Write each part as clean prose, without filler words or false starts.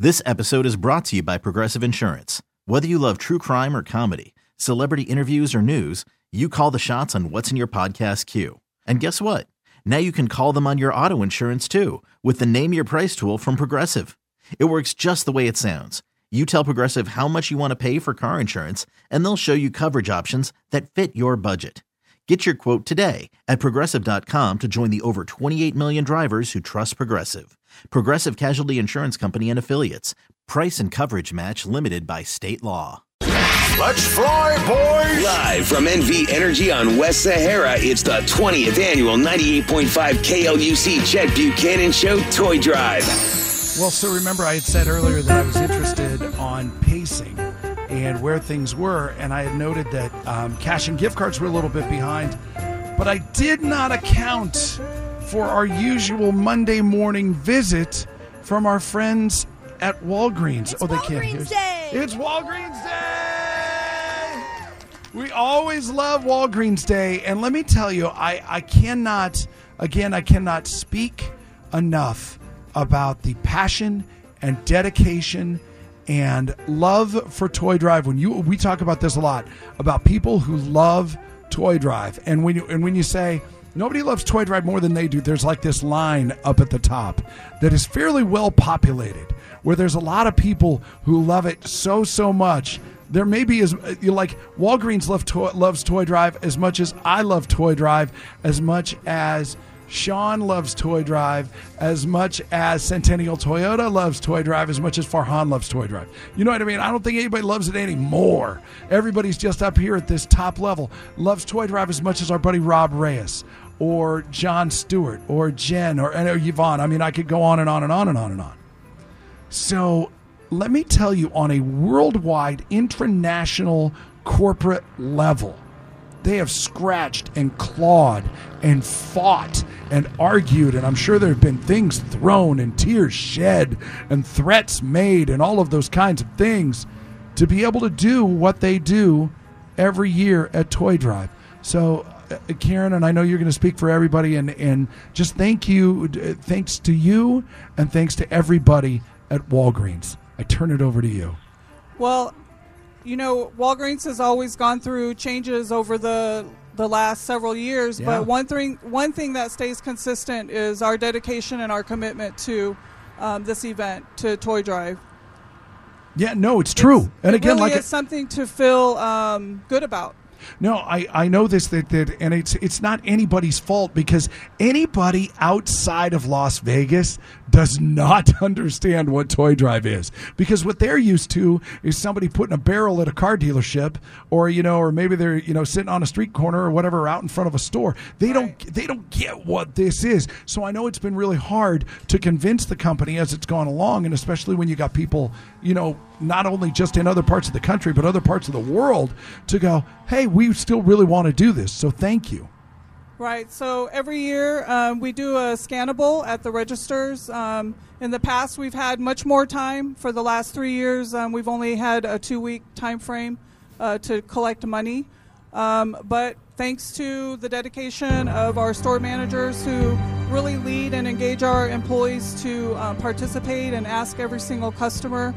This episode is brought to you by Progressive Insurance. Whether you love true crime or comedy, celebrity interviews or news, you call the shots on what's in your podcast queue. And guess what? Now you can call them on your auto insurance too with the Name Your Price tool from Progressive. It works just the way it sounds. You tell Progressive how much you want to pay for car insurance, and they'll show you coverage options that fit your budget. Get your quote today at Progressive.com to join the over 28 million drivers who trust Progressive. Progressive Casualty Insurance Company and Affiliates. Price and coverage match limited by state law. Let's fly, boys! Live from NV Energy on West Sahara, it's the 20th annual 98.5 KLUC Chet Buchanan Show Toy Drive. Well, so remember I had said earlier that I was interested on pacing and where things were, and I had noted that cash and gift cards were a little bit behind, but I did not account for our usual Monday morning visit from our friends at Walgreens. It's Walgreens Day! It's Walgreens Day! We always love Walgreens Day, and let me tell you, I cannot speak enough about the passion and dedication and love for Toy Drive. We talk about this a lot, about people who love Toy Drive, and when you say nobody loves Toy Drive more than they do, there's like this line up at the top that is fairly well populated, where there's a lot of people who love it so much. There may be Walgreens loves Toy Drive as much as I love Toy Drive, as much as Sean loves Toy Drive, as much as Centennial Toyota loves Toy Drive, as much as Farhan loves Toy Drive. You know what I mean? I don't think anybody loves it anymore. Everybody's just up here at this top level. Loves Toy Drive as much as our buddy Rob Reyes or John Stewart or Jen or Yvonne. I mean, I could go on and on and on and on and on. So let me tell you, on a worldwide, international, corporate level, they have scratched and clawed and fought and argued, and I'm sure there have been things thrown and tears shed and threats made and all of those kinds of things to be able to do what they do every year at Toy Drive. So, Karen, and I know you're going to speak for everybody, and just thanks to you and thanks to everybody at Walgreens. I turn it over to you. Well, you know, Walgreens has always gone through changes over the last several years, yeah. But one thing that stays consistent is our dedication and our commitment to this event, to Toy Drive. Yeah, no, it's true. And again, really is something to feel good about. No, I know this, that and it's not anybody's fault, because anybody outside of Las Vegas does not understand what Toy Drive is, because what they're used to is somebody putting a barrel at a car dealership, or maybe they're sitting on a street corner or whatever out in front of a store. They don't get what this is. So I know it's been really hard to convince the company as it's gone along, and especially when you got people not only just in other parts of the country but other parts of the world to go, hey, we still really want to do this, so thank you. Right. So every year we do a scannable at the registers. In the past, we've had much more time. For the last 3 years, we've only had a 2-week time frame to collect money. But thanks to the dedication of our store managers, who really lead and engage our employees to participate and ask every single customer,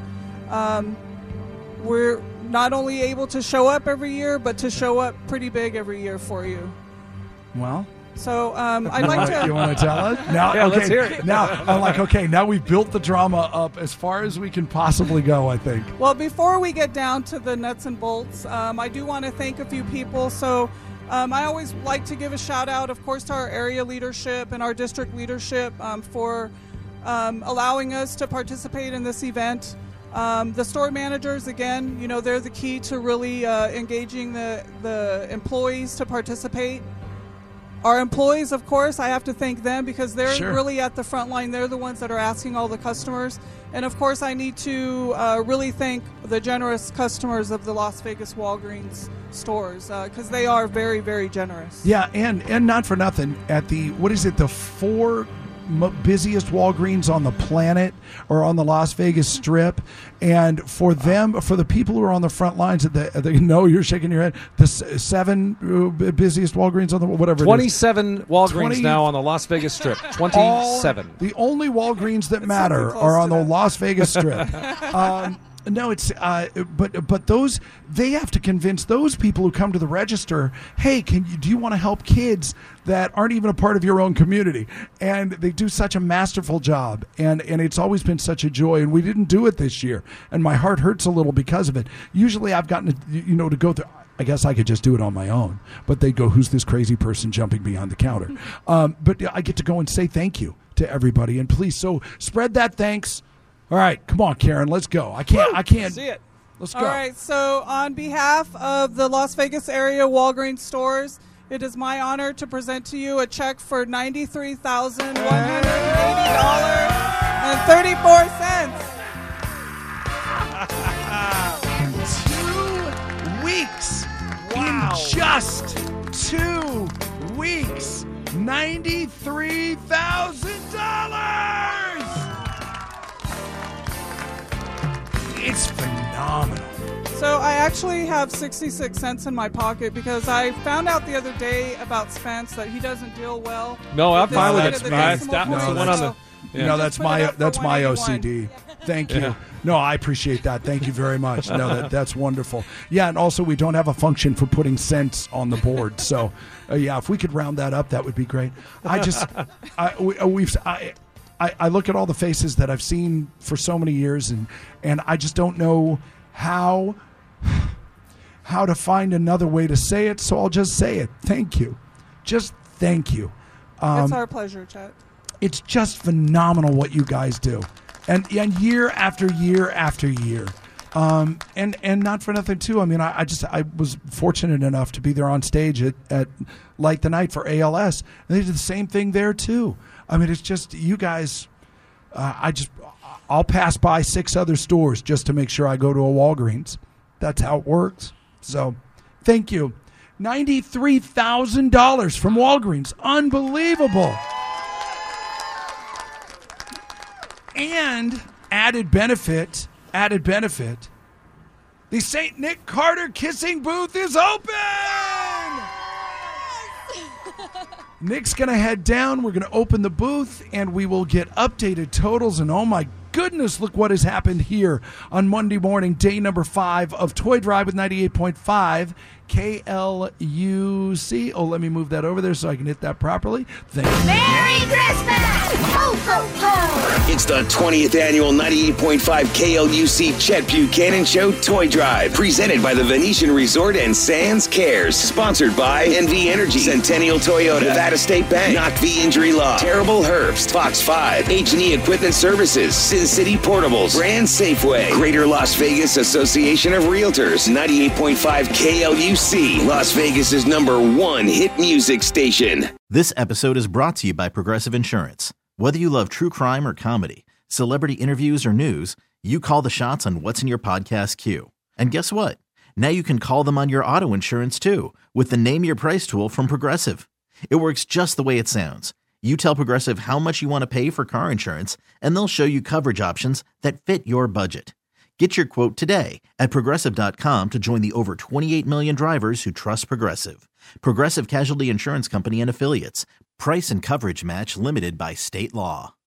we're not only able to show up every year, but to show up pretty big every year for you. Well, so I'd like to. You want to tell us? Now, yeah, okay. Let's hear it. Now I'm like, okay. Now we've built the drama up as far as we can possibly go, I think. Well, before we get down to the nuts and bolts, I do want to thank a few people. So I always like to give a shout out, of course, to our area leadership and our district leadership for allowing us to participate in this event. The store managers, again, they're the key to really engaging the employees to participate. Our employees, of course, I have to thank them, because they're really at the front line. They're the ones that are asking all the customers. And, of course, I need to really thank the generous customers of the Las Vegas Walgreens stores, because they are very, very generous. Yeah, and not for nothing, at the, the busiest Walgreens on the planet or on the Las Vegas Strip. And for them, for the people who are on the front lines, no, you're shaking your head. The 7 busiest Walgreens on the whatever. 27 Walgreens now on the Las Vegas Strip. 27. The only Walgreens that matter are on the Las Vegas Strip. No, it's but those, they have to convince those people who come to the register, hey, do you want to help kids that aren't even a part of your own community? And they do such a masterful job, and it's always been such a joy. And we didn't do it this year, and my heart hurts a little because of it. Usually, I've gotten to go through. I guess I could just do it on my own, but they go, who's this crazy person jumping behind the counter? But I get to go and say thank you to everybody, and please, so spread that thanks. All right, come on, Karen, let's go. I can't see it. Let's go. All right, so on behalf of the Las Vegas area Walgreens stores, it is my honor to present to you a check for $93,180.34. 2 weeks. Wow. In just 2 weeks. $93,000. It's phenomenal. So I actually have 66 cents in my pocket because I found out the other day about Spence that he doesn't deal well. No, I'm fine with side it. of the Spence. decimal That was point. the one on the. So Yeah. No, Just put it up that's for my 181. OCD. Thank you. Yeah. No, I appreciate that. Thank you very much. No, that's wonderful. Yeah, and also we don't have a function for putting cents on the board. So, yeah, if we could round that up, that would be great. I look at all the faces that I've seen for so many years, and I just don't know how to find another way to say it. So I'll just say it. Thank you. Just thank you. It's our pleasure, Chet. It's just phenomenal what you guys do, and year after year after year, and not for nothing too. I mean, I was fortunate enough to be there on stage at Light the Night for ALS, and they did the same thing there too. I mean, it's just you guys. I'll pass by 6 other stores just to make sure I go to a Walgreens. That's how it works. So, thank you. $93,000 from Walgreens, unbelievable. And added benefit, the St. Nick Carter Kissing Booth is open! Nick's going to head down. We're going to open the booth, and we will get updated totals. And oh my goodness, look what has happened here on Monday morning, day number 5 of Toy Drive with 98.5 KLUC. Oh, let me move that over there so I can hit that properly. Thank you. Merry Christmas! Ho, ho, ho! It's the 20th annual 98.5 KLUC Chet Buchanan Show Toy Drive, presented by the Venetian Resort and Sands Cares, sponsored by NV Energy, Centennial Toyota, Nevada State Bank, Knock V Injury Law, Terrible Herbst, Fox 5, H&E Equipment Services, Sin City Portables, Brand Safeway, Greater Las Vegas Association of Realtors, 98.5 KLUC, Las Vegas's #1 hit music station. This episode is brought to you by Progressive Insurance. Whether you love true crime or comedy, celebrity interviews or news, you call the shots on what's in your podcast queue. And guess what? Now you can call them on your auto insurance too with the Name Your Price tool from Progressive. It works just the way it sounds. You tell Progressive how much you want to pay for car insurance, and they'll show you coverage options that fit your budget. Get your quote today at Progressive.com to join the over 28 million drivers who trust Progressive. Progressive Casualty Insurance Company and Affiliates. Price and coverage match limited by state law.